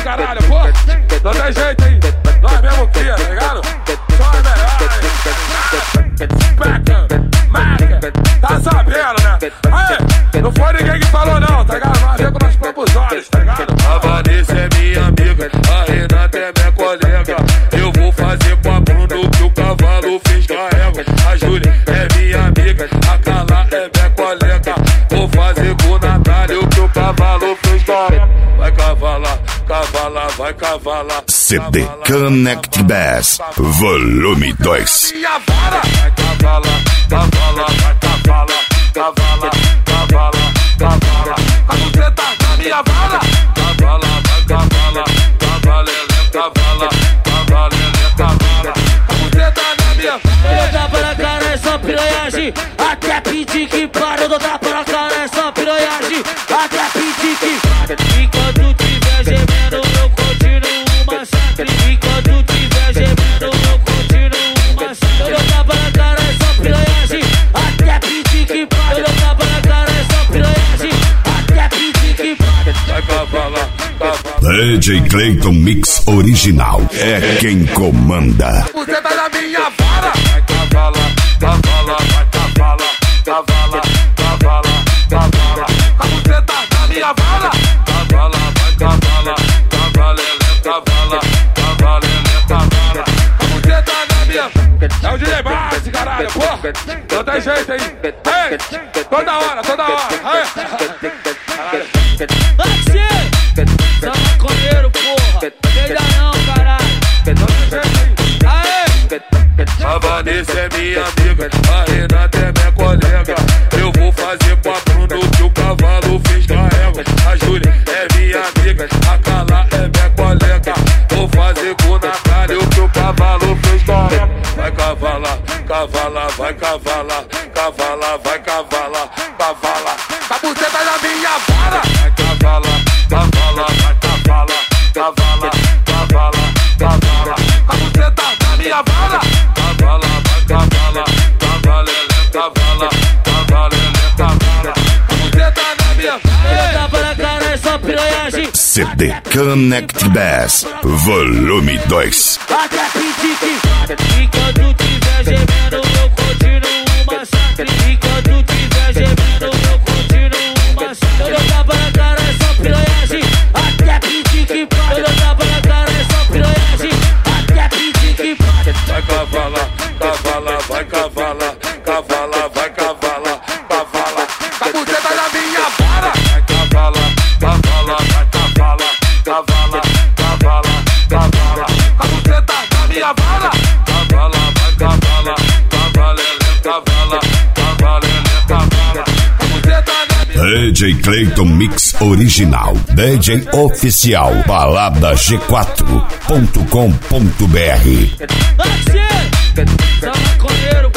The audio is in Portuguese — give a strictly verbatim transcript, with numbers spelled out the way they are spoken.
base, caralho, pô. Não tem jeito, hein? Nós mesmo cria, tá ligado? Só é melhor, Peca, tá sabendo, né? Aí, não foi ninguém que falou não, tá ligado? Nós vemos com nossos próprios olhos, tá ligado? A Vanessa é minha amiga, a Renata é minha colega. Eu vou fazer com a Bruno que o cavalo fez carrega. A Júlia é minha amiga, a Carla é minha colega. Vou fazer com o Natália o que o cavalo fez carrega. Vai cavalar, cavalar, vai cavalar. C D Connect Bass, volume dois. Minha vara! Vai cavalar, cavalar, vai cavalar, cavalar, cavalar, cavalar. A buceta na minha vara! Cavala, vai cavala, cavalele, cavala, cavalele, cavala. A buceta na minha vara! Eu dou tapa na cara, é só piranhagem. Até pedir que para, eu dou tapa na cara, é só piranhagem. Até pedir que enquanto tiver gemendo, eu continuo o massacre. Enquanto tiver gemendo, eu continuo o massacre. Eu dou tapa na cara, é só piranhagem. Até pedir que para, eu dou tapa na cara, é só piranhagem. Até pedir que para. Vai cavalar, cavala. D J Clayton Mix Original é quem comanda. A buceta na minha vara! Vai cavalar, cavala, vai cavala, cavala, cavala, cavala. A buceta na minha vara! Cavala, vai cavala, cavalele, cavala, cavalele, cavala. A buceta na minha... É o D J Base, caralho, pô. Não tem jeito, hein? Ei, toda hora, toda hora. Aí. Maxi! Só maconheiro, porra! Peida não, caralho! Não tem jeito, hein? Aê! A Vanessa é minha amiga, a Renata é minha colega. Eu vou fazer com a Bruno que o cavalo fez carrega. A Júlia é minha amiga, a Carla é minha colega. Vou fazer com o Natália o que o cavalo fez carrega. Vai cavalar, cavalar, vai cavalar, cavalar, vai cavalar, cavalar. A buceta na minha vara! Vai cavalar, cavalar, vai cavalar, cavalar, cavalar, cavalar. A buceta na minha vara! Cavala, vai cavala, cavalele, cavala, cavalele, cavala. A buceta na minha Eu dou tapa na cara, é só piranhagem. C D Connect Bass, volume dois. Até pedir que enquanto tiver gemendo, eu continuo o massacre. Enquanto tiver gemendo, eu continuo o massacre. Eu dou tapa na cara, é só piranhagem. Até pedir que para. Eu dou tapa na cara, é só piranhagem. Até pedir que para. Vai cavalar, cavala, vai cavalar, cavala, vai cavalar, cavala. A buceta na minha vara! Vai cavalar, cavala, vai cavalar, cavala, cavala, cavala. A buceta na minha vara! Cavala, vai cavala, cavalele, cavala, cavalele, cavala. A buceta na minha... D J Clayton Mix Original, D J Oficial, balada g quatro ponto com ponto b r. Maxi! Só maconheiro,